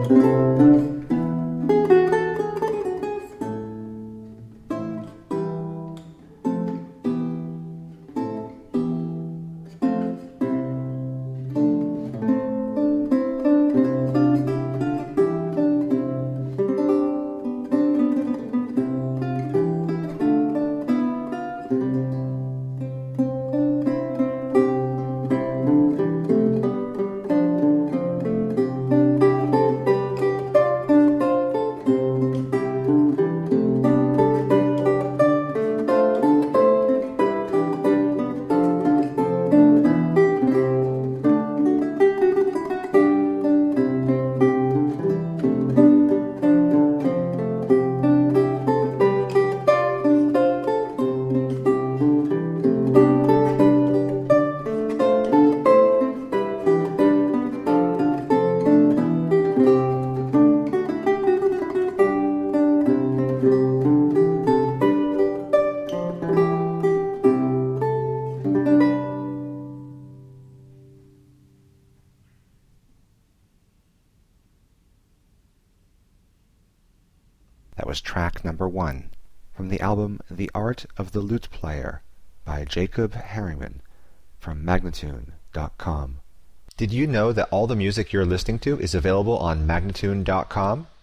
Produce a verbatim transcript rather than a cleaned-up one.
That was track number one from the album The Art of the Lute Player by Jacob Harriman from Magnatune dot com. Did you know that all the music you're listening to is available on Magnatune dot com?